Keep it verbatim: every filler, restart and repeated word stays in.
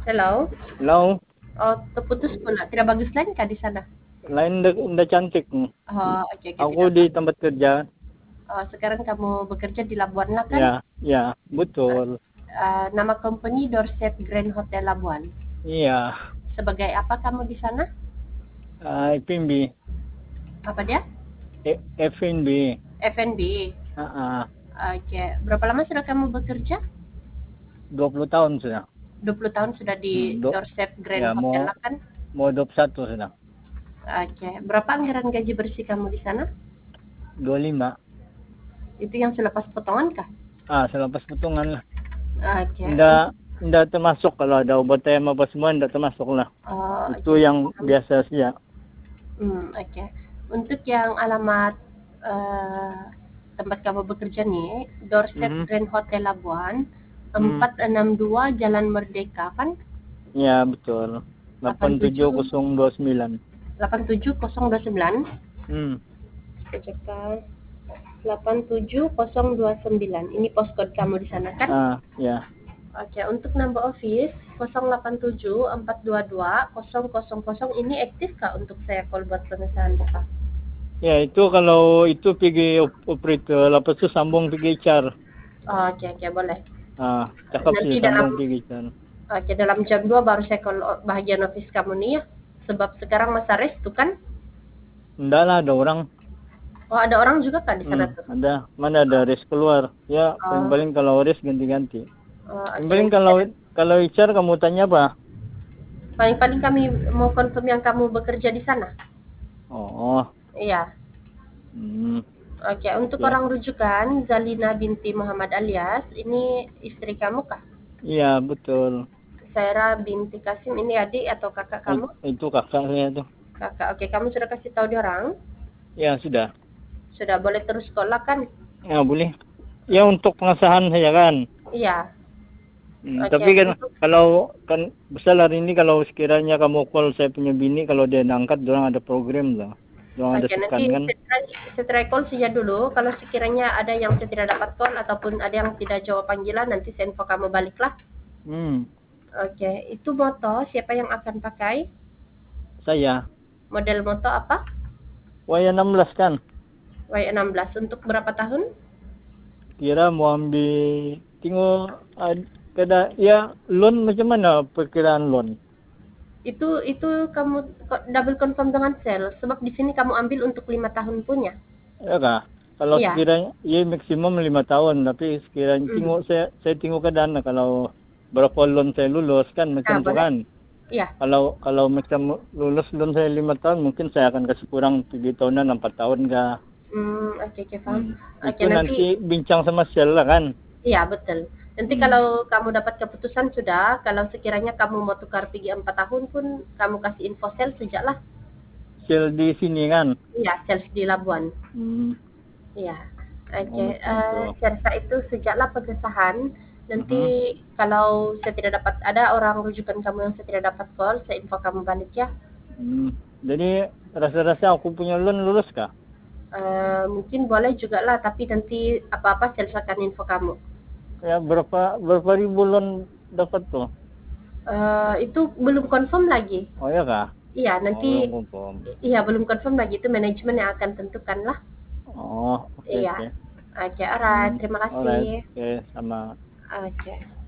Hello? Hello? Oh, terputus pula. Tidak bagus lain kah di sana? Lain udah, udah cantik. Oh, oke, oke, Aku tidak di apa. tempat kerja. Oh, sekarang kamu bekerja di Labuan lah kan? Ya, ya, betul. Uh, nama company Dorset Grand Hotel Labuan. Iya, Sebagai apa kamu di sana? uh, F and B. Apa dia? E- F and B. F and B. Ah, ah, Oke, berapa lama sudah kamu bekerja? dua puluh tahun sudah. dua puluh tahun sudah di Hmm, do, Dorset Grand ya, Hotel mau lah kan? mau dua puluh satu sudah. Oke, berapa anggaran gaji bersih kamu di sana? dua puluh lima. Itu yang selepas potongan kah? Ah, selepas potongan lah. Oke, Nggak, untuk nggak termasuk kalau ada overtime apa semua nggak termasuk lah. oh, Itu oke, yang paham. biasa sih ya. Hmm, oke. Untuk yang alamat eh, tempat kamu bekerja nih, Dorset Mhm. Grand Hotel Labuan, Hmm, empat enam dua Jalan Merdeka kan? ya betul. delapan tujuh nol dua sembilan. delapan tujuh nol dua sembilan. Hmm. Cekal delapan tujuh nol dua sembilan. Ini postcode kamu di sana kan? Ah, ya. Oke, untuk number office nol delapan tujuh empat dua dua nol nol nol ini aktif kah untuk saya call buat pengesahan buka? Ya itu kalau itu pergi operator, lepas itu sambung pergi H R. Oh, oke, oke, boleh. Ah, cakap Nanti sih dalam sambung pergi H R. Oke, dalam jam dua baru saya call bahagian office kamu nih ya. Sebab sekarang masa restu kan? Enggak lah, ada orang. Oh, ada orang juga kan di sana Hmm, tuh? ada. Mana ada res keluar. Ya, Oh, paling-paling kalau res ganti-ganti. oh, oke, Paling nanti kalau ada. kalau H R kamu tanya apa? Paling-paling kami mau confirm yang kamu bekerja di sana. Oh, Iya. hmm, Oke, untuk oke. orang rujukan Zalina binti Muhammad alias, ini istri kamu kah? Iya, betul. Saira binti Kasim, ini adik atau kakak kamu? I- Itu kakak saya tuh. Kakak. Oke, kamu sudah kasih tahu dia orang? Ya, sudah. Sudah boleh terus sekolah kan? Ya, boleh. Ya, untuk pengesahan saya kan. Iya. Hmm, Oke, tapi kan untuk kalau kan besar hari ini kalau sekiranya kamu call saya punya bini, kalau dia angkat, orang ada program lah. Orang ada Oke, nanti sekan kan. saya try, saya try call saja dulu. Kalau sekiranya ada yang saya tidak dapat call ataupun ada yang tidak jawab panggilan, nanti saya info kamu balik lah. Hmm, Oke, itu moto siapa yang akan pakai? saya. Model moto apa? Waya enam belas kan. Y enam belas untuk berapa tahun? Kira mau ambil tengok ada ya loan macam mana perkiraan loan? Itu itu kamu double confirm dengan sales sebab di sini kamu ambil untuk lima tahun punya. Ya kah? Kalau Iya. sekiranya ya maksimum lima tahun, tapi sekiranya Hmm. tengok saya saya tengok keadaan lah, kalau berapa loan saya lulus kan macam Nah, tu boleh? kan. Iya. Kalau kalau macam lulus loan saya lima tahun, mungkin saya akan kasih kurang tiga tahunan empat tahun kah. Hmm, oke, oke, paham. Hmm. Oke, Itu nanti nanti bincang sama sel lah kan. iya, betul. Nanti Hmm. kalau kamu dapat keputusan sudah, kalau sekiranya kamu mau tukar pergi empat tahun pun kamu kasih info sel sejak lah. Sel di sini kan. Iya, sales di Labuan. Hmm. Iya. Oh, Oke, macam tu. eh Sersa itu sejaklah pengesahan. Nanti Mhm. kalau saya tidak dapat ada orang rujukan kamu yang saya tidak dapat call, saya info kamu balik ya. Hmm. Jadi rasa-rasa aku punya loan lulus kah? Eh, mungkin boleh juga lah, tapi nanti apa-apa sales akan info kamu. Ya berapa berapa ribu loan dapat tuh? Eh, itu belum confirm lagi. Oh ya kah? Iya, Oh nanti belum confirm. iya belum confirm lagi, itu manajemen yang akan tentukan lah. Oh oke Iya. oke. Oke, alright. Hmm. Terima Alright, kasih. oke sama. Oke.